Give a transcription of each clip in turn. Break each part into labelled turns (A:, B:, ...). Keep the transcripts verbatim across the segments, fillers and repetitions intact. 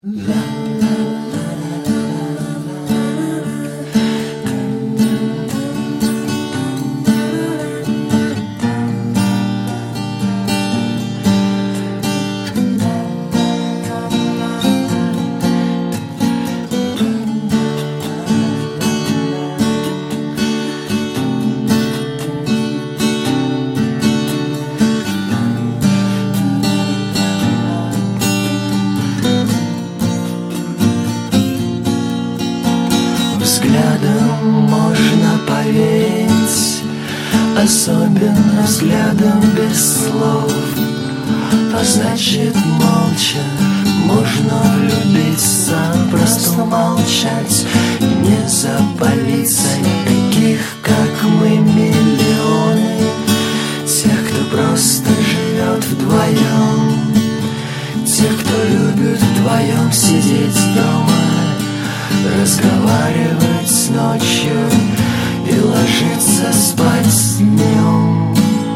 A: Взглядом можно поверить, особенно взглядом без слов. А значит, молча можно влюбиться, просто молчать и не запалиться. И таких, как мы, миллионы, тех, кто просто живет вдвоем, тех, кто любит вдвоем сидеть дома, разговаривать ночью и ложиться спать днем.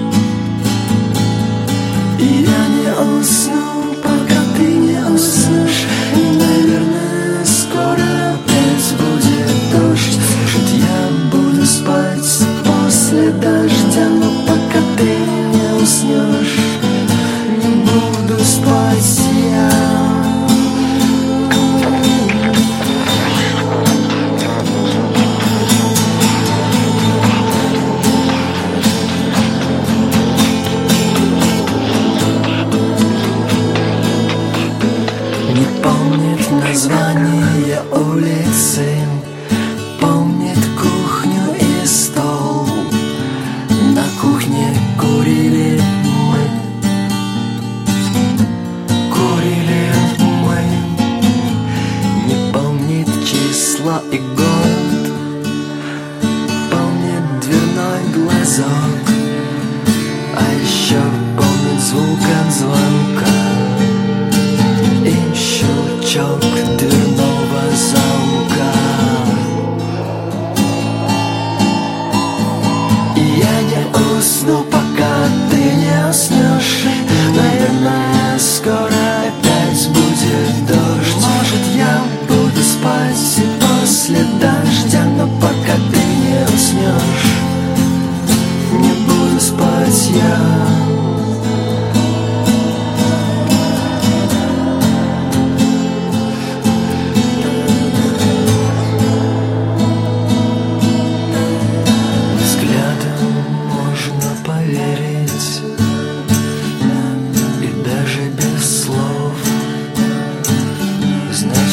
A: И я не усну, пока ты не уснешь. И, наверное, скоро опять будет дождь. Может, я буду спать после дождя, но пока ты не уснешь, не буду спать я. Название улицы, помнит кухню и стол. На кухне курили мы, курили мы. Не помнит числа и год, помнит дверной глазок, а еще помнит звук от звонка и щелчок дверного замка. И я не усну, пока ты не уснешь. Наверное, скоро опять будет дождь. Может, я буду спать и после дождя, но пока ты не уснешь, не буду спать я. Знаешь,